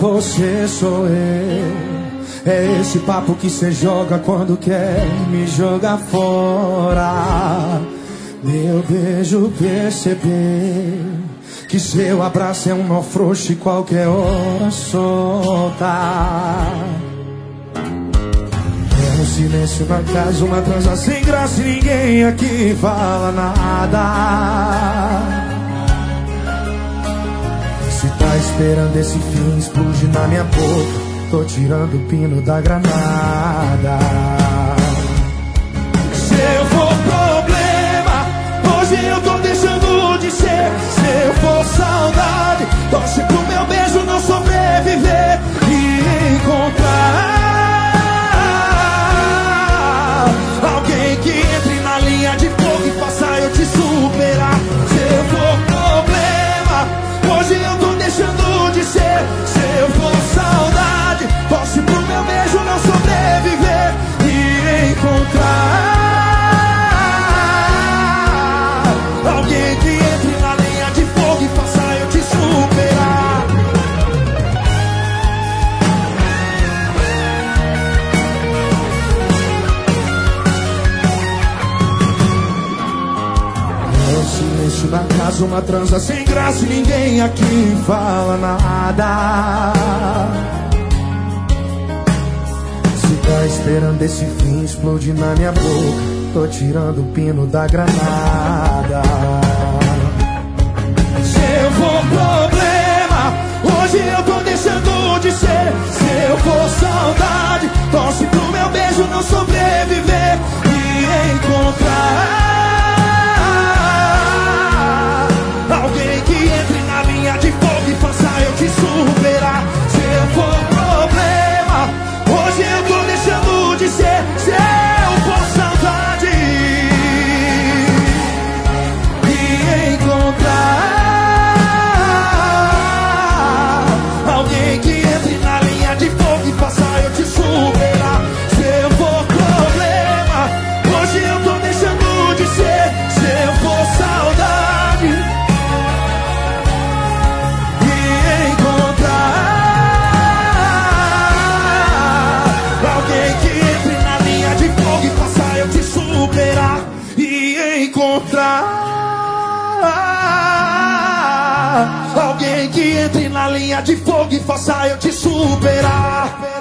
você sou eu. É esse papo que cê joga quando quer me jogar fora. Meu beijo perceber que seu abraço é um nó frouxo e qualquer hora solta. É um silêncio na casa, uma transa sem graça e ninguém aqui fala nada. Se tá esperando esse fim explodir na minha boca, tô tirando o pino da granada. Seu for problema, hoje eu tô deixando de ser. Se eu for saudade, torce pro meu beijo não sobreviver e encontrar alguém que entre na linha de fogo e faça eu te superar. Se eu for problema, hoje eu tô deixando de ser. Se eu for saudade, torce pro meu beijo não sobreviver e encontrar alguém que entre na linha de fogo e faça eu te superar. É um silêncio na casa, uma transa sem graça e ninguém aqui fala nada. Se tá esperando esse fim explodir na minha boca, tô tirando o pino da granada. Se eu for problema, hoje eu tô deixando de ser. Se eu for saudade, torce pro meu beijo não sobreviver e encontrar alguém que entre na linha de fogo e faça eu te superar. Se eu for problema, hoje eu tô deixando de ser. Se eu for saudade e encontrar alguém que entre na linha de fogo e faça eu te superar. Se eu for problema, hoje eu tô deixando de ser. Se eu for saudade e encontrar alguém que entre na linha de fogo e faça eu te superar. E encontrar alguém que entre na linha de fogo e faça eu te superar.